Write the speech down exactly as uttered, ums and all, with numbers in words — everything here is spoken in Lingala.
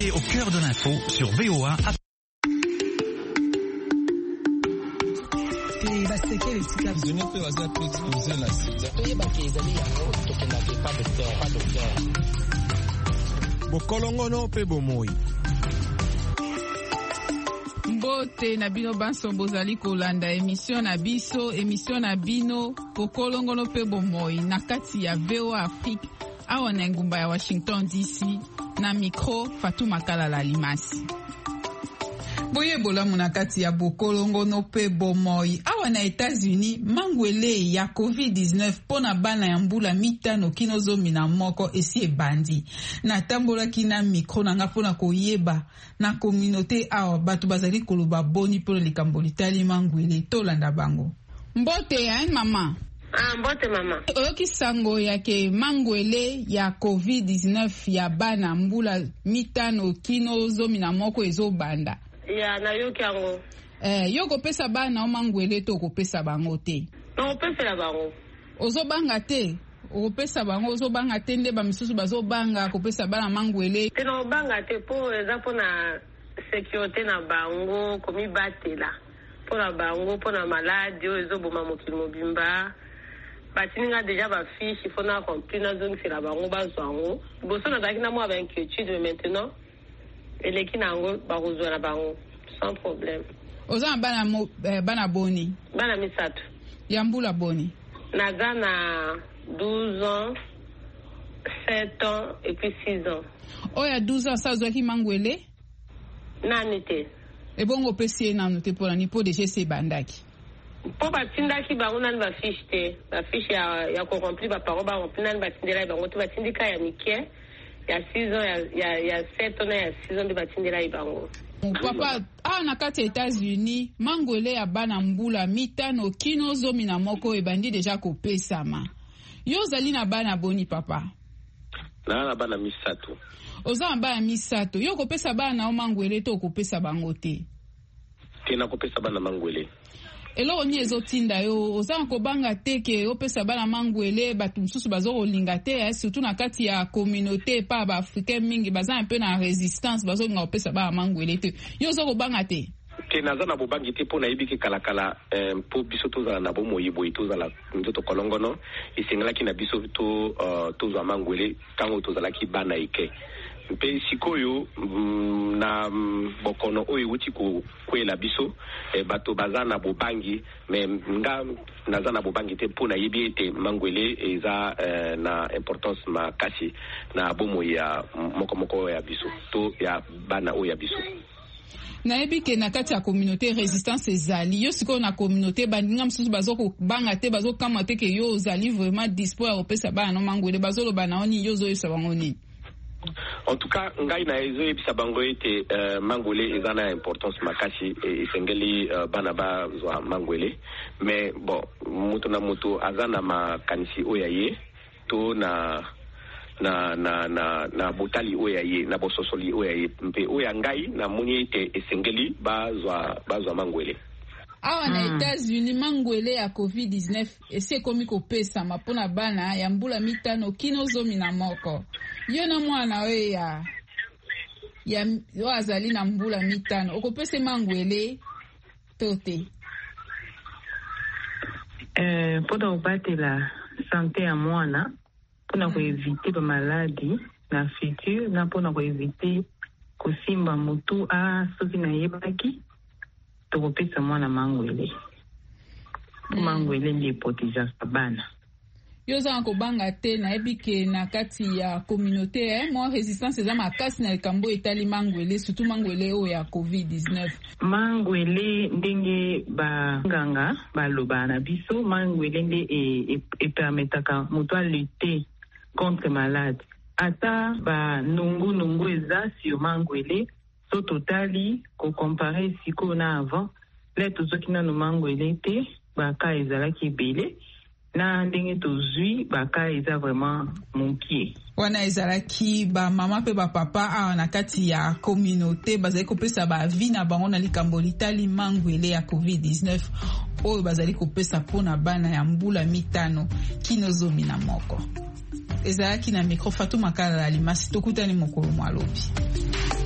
Et au cœur de l'info sur V O A. Bokolongono pe bomoi. Mbote na bino banso bozali kolanda émission na biso émission na bino bokolongono pe bomoi na kati ya V O A Afrique awa na ngumba ya Washington D C na micro Fatou Makalala Limasi. Boye bolamu na kati ya bokolongono pe bomoi awa na États-Unis mangwele ya covid dix-neuf pona bana ya mbula mitano kinozomi na moko esi ebandi na tambola kina micro nanga pona koyeba na communauté awa batu bazali koloba boni polo likambo litali mangwele tolanda bango. Mbote ya mama. Ah, mbote mama. Oyoki sango yake mangwele ya covid dix-neuf ya bana mbula mitano kinozomi na moko ezo banda. Ya na yoki yango. Eh, yo kopesa bana o mangwele to kopesa bango te. No kopesa la bango. Ozo banga te. Kopesa bango ozo banga te nde ba misusu bazo banga kopesa bana mangwele. Te no banga te po exemple na sécurité na bango komi batela. Po na bango po na malade ezo boma mokili mobimba. Batininga déjà ba fiche il faut na remplir na zone c'est la bango bazwango. Boso na daki na mo avec inquiétude maintenant. Eleki nango barozwa na bango sans problème. Oza bana mo, eh, bana boni. Bana misato. Yambula boni. Naza na douze ans, sept ans et puis six ans. Oya douze ans sa zwaki mangwele? Nani te. E bongo pesi nanu te pola ni po deje se bandaki. Po batindaki bango nani ba fiche te. Ba fiche ya ya ko remplir ba parole ba remplir nani batindela bango to batindika ya mike. Il y a six ans, il y a, il y a sept ans, il y a six ans de batindela ibango. Papa, ah na kati États-Unis, mangwele ya bana mbula mitano kino zomi na moko ebandi deja kopesa ma. Yo zali na bana boni papa. Na na bana misato. Oza na bana misato. Yo kopesa bana o mangwele to kopesa bango te. Tena kopesa bana mangwele. Elo ni ezotinda yo oza nkobanga teke opesa bana mangwele batu msusu bazo kolinga te surtout na kati ya communauté pa ba africain mingi baza un peu na résistance bazo nga opesa bana mangwele te yo zo kobanga te ke naza na bobangi te pona yibiki kala kala po biso tozala na bomo yibo tozala nzoto kolongono isengelaki na biso to tozwa mangwele kango tozalaki bana ike mpe sikoyo mm, na mm, bokono oyo wuti ko kwela biso e, bato bazana bobangi me nga nazana bobangi te pona yebi ete mangwele eza e, na importance makasi na bomo ya moko moko ya biso to ya bana oyo ya biso. Na yebi ke na kati ya communauté résistance ezali yo siko na communauté bandinga msusu bazo ko banga te bazo kama te ke yo zali vraiment dispo ya opesa bana no mangwele bazo lo bana oni yo zo yo sabangoni. En tout cas, ngai na ezo ebisa bango ete uh, mangwele eza na importance makasi esengeli uh, bana ba zwa mangwele mais bon mutu na mutu aza na makanisi oya ye to na na na na na botali oya ye na bososoli oya ye mpe oya ngai na moni ete esengeli ba zwa ba zwa mangwele. Awa na mm. États-Unis mangwele ya covid dix-neuf esi ekomi kopesa mapona bana ya mbula mitano kino zomi na moko. Yo na mwana we ya ya yo azali na mbula mitano okopese mangwele tote. Eh poda obatela santé ya mwana pona mm. ko éviter ba maladie na futur na pona ko éviter kosimba mutu a soki na yebaki tokopesa mwana mangwele. Mm. Mangwele ndi potija sabana. Yo za kobanga te na ebike na kati ya communauté eh mo résistance eza makasi na likambo etali mangwele surtout mangwele o ya covid dix-neuf. Mangwele ndenge ba nganga baloba na biso mangwele nde e, e, e permetaka mutu a lutter contre malade. Ata ba nungu nungu eza sur mangwele so totali ko comparer siko na avant le tozoki na no mangwele te ba ka ezalaki ebele na ndenge tozwi baka eza vraiment monkie. Wana ezalaki ba mama pe ba papa awa na kati ya communauté bazali kopesa ba vie na bango na likambo litali mangwele ya covid dix-neuf oyo bazali kopesa pona bana ya mbula mitano kino zomi na moko. Ezalaki na micro Fatou Makalala Limasi tokutani mokolo mwalobi.